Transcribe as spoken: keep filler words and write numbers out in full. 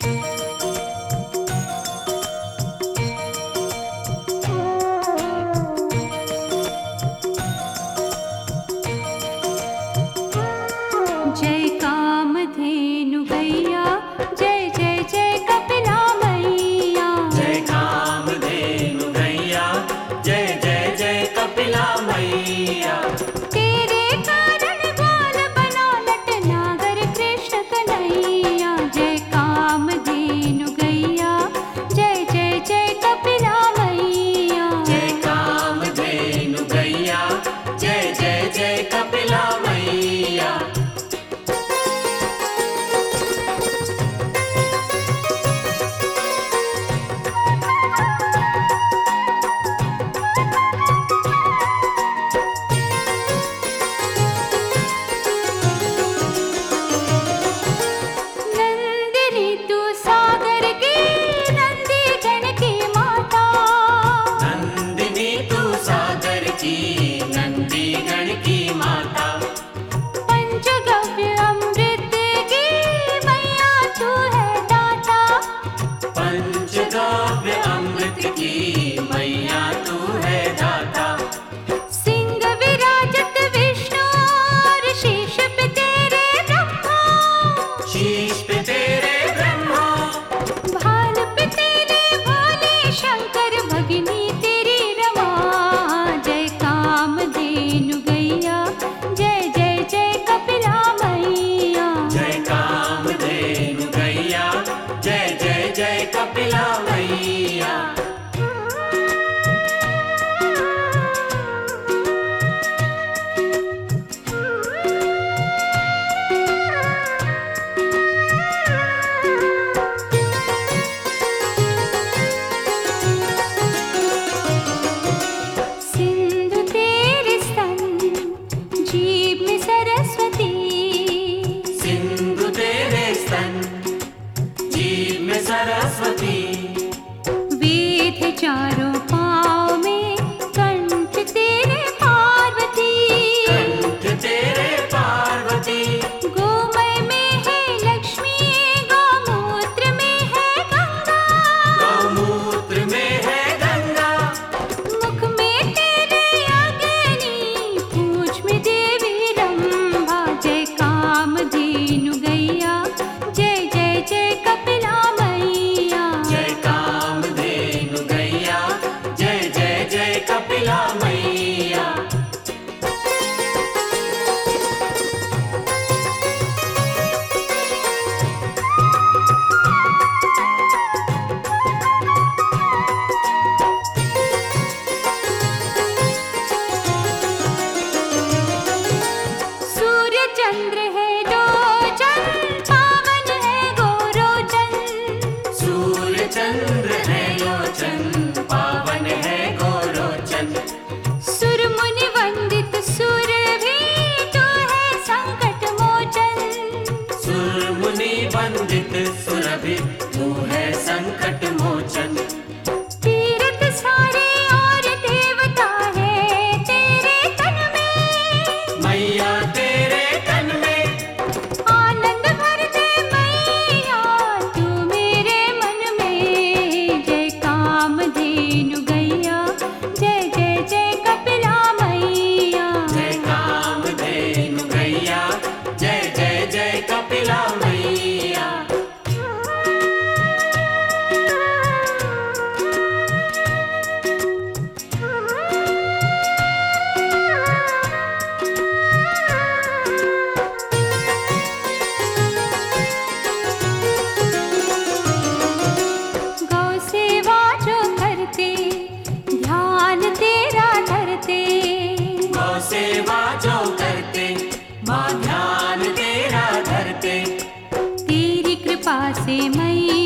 जय कामधेनु गैया, जय जय जय कपिला मैया। जय कामधेनु गैया, जय जय जय कपिला मैया। तेरे कारण ग्वाल बना नटनागर कृष्ण कन्हैया। जय कामधेनु गैया, जय जय जय कपिला मैया। जय कामधेनु गैया, जय जय जय कपिला मैया। नंदिनी तू सागर की, नंदीगण की माता। नंदिनी तू सागर की, नंदीगण की माता। पंचगव्य अमृत की मैया तू है दाता। पंचगव्य अमृत की मैया तू है दाता। सिंह विराजत विष्णु और शीश पे तेरे ब्रह्मा। शीश पे तेरे ब्रह्मा, भाल पे तेरे भोले शंकर, भगिनी तेरी रमा। जय कामधेनु गैया, जय जय जय कपिला मैया। जय कामधेनु गैया, जय जय जय कपिला मैया। सिंधु तेरे स्तन, जीभ में सरस्वती। सिंधु तेरे स्तन, जीभ में सरस्वती। वेद है चारों पाँव में, कंठ तेरे पार्वती। कंठ तेरे पार्वती। गोमय में है लक्ष्मी, गौमूत्र में है गंगा। गौमूत्र में है गंगा। मुख में तेरे अग्नि, पूंछ में देवी रंभा। जय कामधेनु गैया, जय जय जय कपिला मैया। जय कामधेनु गैया, जय जय जय कपिला मैया। सूर्य चंद्र है लोचन, पावन है गोरोचन। सूर्य चंद्र है लोचन, पावन है गोरोचन। सुर मुनि वंदित सुर भी तो है संकट मोचन। सुर मुनि वंदित सुरभि तू है संकट मोचन। तीर्थ सारे और देवता है तेरे तन में। मैया तेरे तन में, आनंद भर दे मैया तू मेरे मन में। जय कामधेनु गैया, जय जय जय कपिला मैया। जय कामधेनु गैया, जय जय जय कपिला मैया। गौ सेवा जो करते, ध्यान तेरा धरते। गौ सेवा जो करते, माँ ध्यान तेरा धरते। तेरी कृपा से मैया